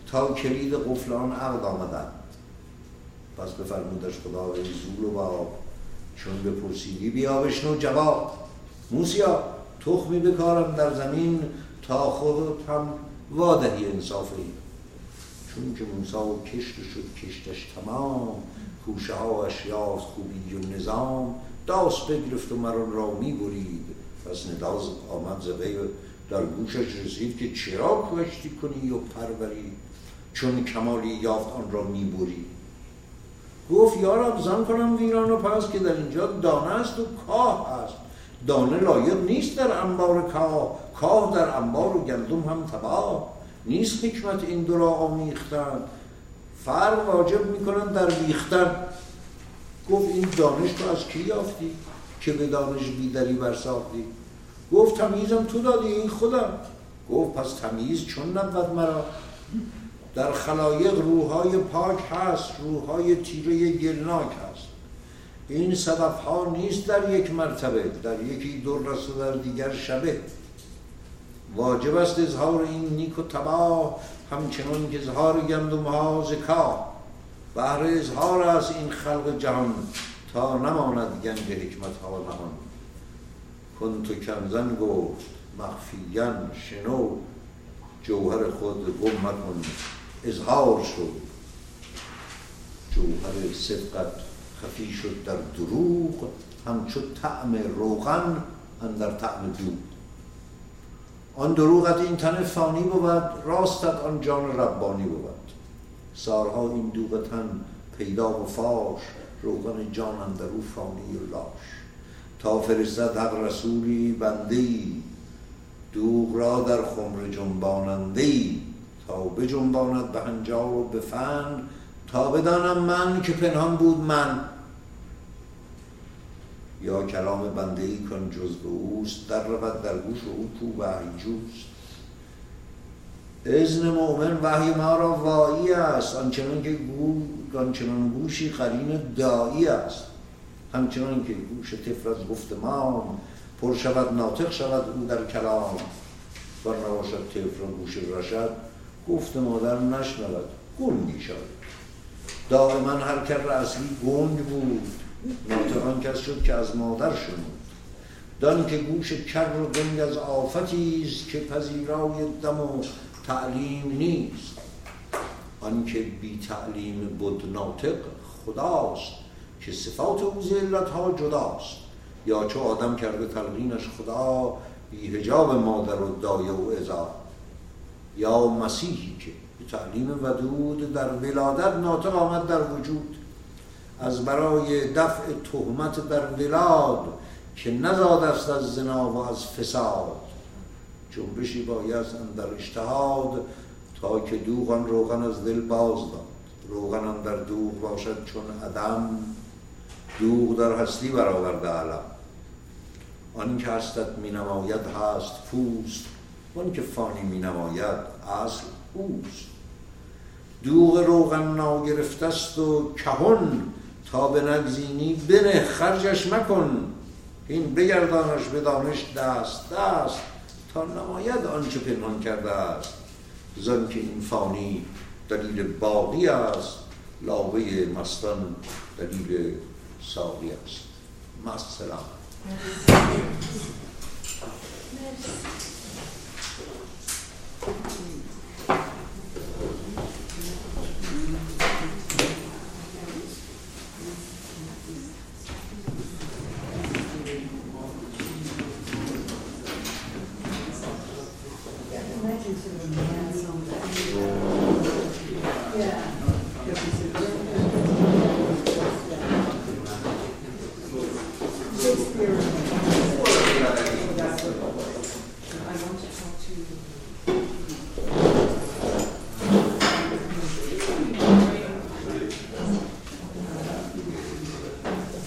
تا کلید قفل آن عقد آمدند. پس بفرمودش خدا ای زول و باب، چون بپرسیدی بیا بشنو جواب. موسیا تخمی بکارم در زمین، تا خود هم وادهی انصافی. چون که موسی کشت شد کشتش تمام، کوشه هاش یافت خوبی و نظام. داس بگرفت و مران را می برید، پس نداز آمد ز غیب در گوشش رسید که چرا کشتی کنی و پروری، چون کمالی یافت آن را می بری. گفت یارب زن کنم ویران و پس، که در اینجا دانه است و کاه است. دانه لایق نیست در انبار کاه، کاه در انبار و گندم هم تباه. نیست حکمت این دو را آمیختن، فرق واجب میکنن در بیختن. گفت این دانش تو از کی یافتی که به دانش بیدری برساختی؟ گفت تمیزم تو دادی این خودم. گفت پس تمیز چون نبود مرا؟ در خلایق روحای پاک هست، روحای تیره گلناک هست. این صدف ها نیست در یک مرتبه، در یکی در است و در دیگر شبه. واجب است اظهار این نیک و تباه، همچنان که اظهار گندم ها ز کاه. بهر اظهار است این خلق جهان، تا نماند گنج حکمت ها نهان. کنت کنزن گفت مخفیاً شنو، جوهر خود گم مکن اظهار شد. جوهر صدقت خفی شد در دروغ، همچو طعم روغن اندر طعم دوغ. آن دروغت این تن فانی بود، راستت آن جان ربانی بود. سالها این دوغ تن پیدا و فاش، روغن جان اندرو فانی و لاش. تا فرستد حق رسولی بنده‌ای، دوغ را در خمر جنباننده‌ای. تا بجنباند به هنجار و به فن، تا بدانم من که پنهان بود من. یا کلام بنده‌ای کن جز به اوست، در رود در گوش او کو وحی جوست. اذن مؤمن وحی ما را واعی است، آنچنان گوشی قرین داعی است. همچنان که گوش طفل از گفتمان، پر شود ناطق شود او در کلام. ور نباشد طفل را گوش رشد، گفت مادر نشنود گنگی شد. دائما هر کر اصلی گنگ بود، ناطق آن کس شد که از مادر شنود. دان که گوش کر و گنگ از آفتیست، که پذیرای دم و تعلیم نیست. آن که بی تعلیم بود ناطق خداست، که صفات او ز علتها جداست. یا چو آدم کرده تلقینش خدا، بی حجاب مادر و دایه و عزا. یا مسیحی که به تعلیم ودود، در ولادت ناطق آمد در وجود. از برای دفع تهمت در ولاد، که نزاد است از زنا و از فساد. جنبشی باید اندر اجتهاد، تا که دوغ آن روغن از دل باز داد. روغن اندر دوغ باشد چون عدم، دوغ در هستی برآورده علم. آن که هستت می نماید هست پوست، آن که فانی می نماید اصل اوست. دوغ روغن ناگرفته است و کهن، تا به نگزینی بنه خرجش مکن. این بگردانش به دانش دست دست، تا نماید آنچه پنهان کرده است. زن که این فانی دلیل باقی است، لابه مستان دلیل ساقی است. مع السلامه.